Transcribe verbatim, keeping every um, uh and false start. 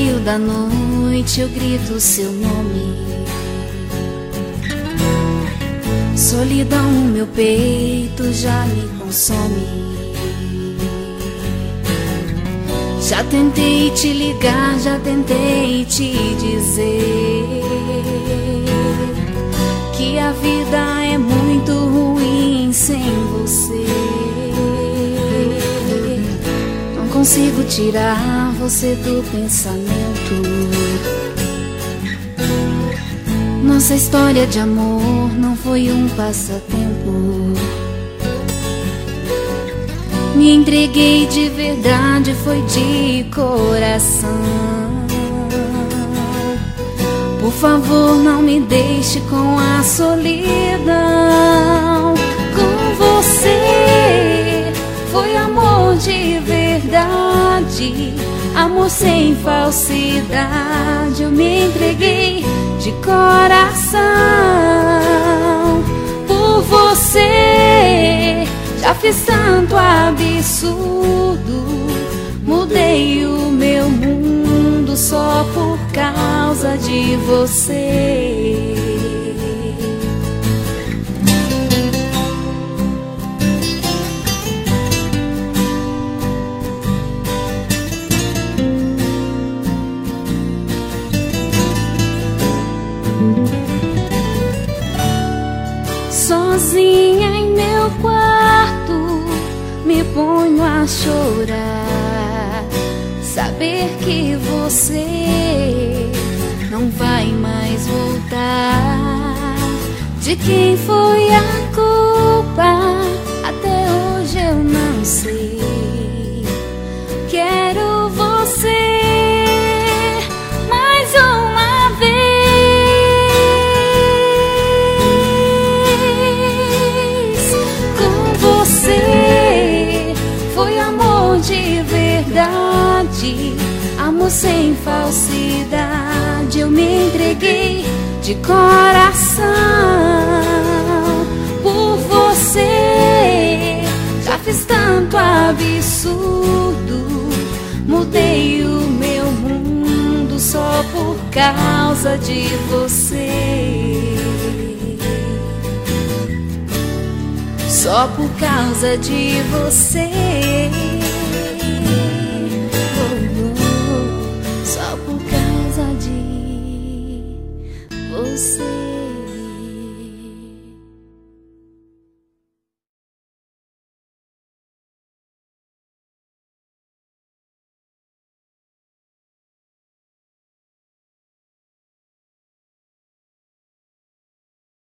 meio da noite eu grito seu nome. Solidão, meu peito já me consome. Já tentei te ligar, já tentei te dizer que a vida é muito ruim sem você. Não consigo tirar você do pensamento. Nossa história de amor não foi um passatempo. Me entreguei de verdade, foi de coração. Por favor, não me deixe com a solidão. Com você foi amor de verdade, amor sem falsidade. Eu me entreguei de coração. Por você já fiz tanto absurdo, mudei o meu mundo só por causa de você. Sozinha em meu quarto me ponho a chorar. Saber que você não vai mais voltar. De quem foi a culpa? Até hoje eu não sei. Quero você mais uma vez. Com você foi amor de verdade, amor sem falsidade. Eu me entreguei de coração. Por você já fiz tanto absurdo, mudei o meu mundo só por causa de você. Só por causa de você.